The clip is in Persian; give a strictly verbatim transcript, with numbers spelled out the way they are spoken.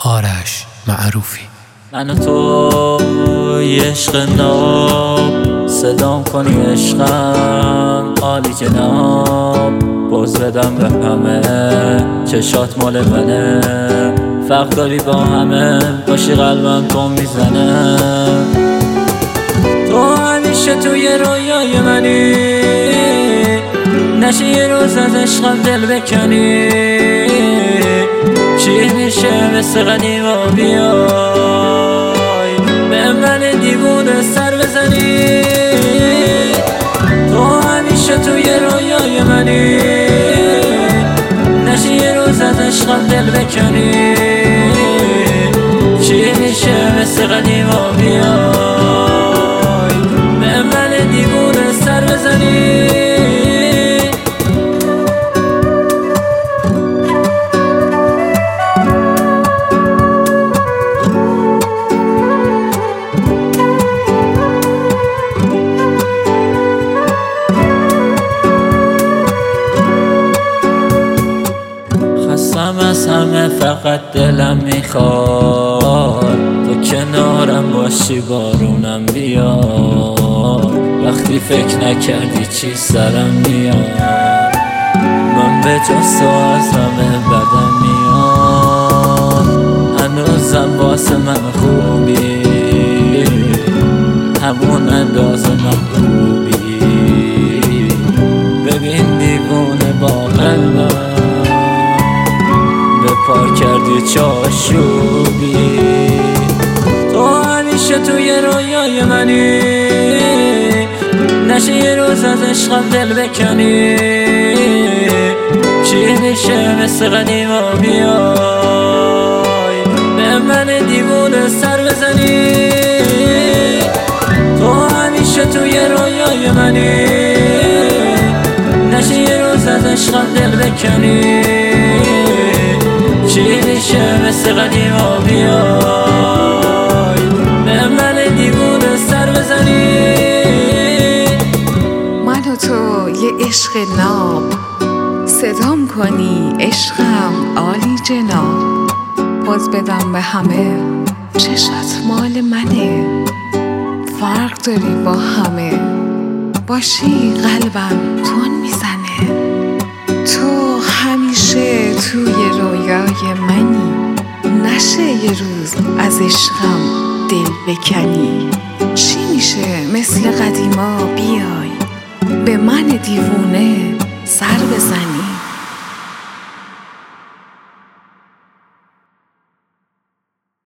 آرش معروفی. من و تو عشق ناب، صدام کنی عشقم عالی جناب. پوز بدم به همه چشات مال منه، فرق داری با همه باشی قلبم تو میزنه. تو همیشه توی رویای منی، نشه یه روز از عشقم دل بکنی. چی میشه مثل قدیما بیای به من دیوونه سر بزنی. تو همیشه توی رویای منی، نشه یه روز از عشقم دل بکنی. چی میشه مثل قدیما بیای به من دیوونه سر بزنی. خستم از همه فقط دلم میخواد تو کنارم باشی بارونم بیاد. وقتی فکر نکردی چی سرم میاد، من به جز تو از همه بدم میاد. هنوزم واسه من خوبی، همون اندازه من خوبی. ببین دیوونه با قلبم پار کردی چاشوبی. تو همیشه توی رویای منی، نشه یه روز از عشقم دل بکنی. چی میشه مثل قدیما بیای به من دیوونه سر بزنی. تو همیشه توی رویای منی، نشه یه روز از عشقم دل بکنی. چی میشه مثل قدیما بیای به من دیوونه سر بزنی. من و تو یه عشق ناب، صدام کنی عشقم عالی جناب. پوز بدم به همه چشات مال منه، فرق داری با همه باشی قلبم تون میزنه. تو همیشه توی رویای منی، نشه یه روز از عشقم دل بکنی. چی میشه مثل قدیما بیای به من دیوونه سر بزنی.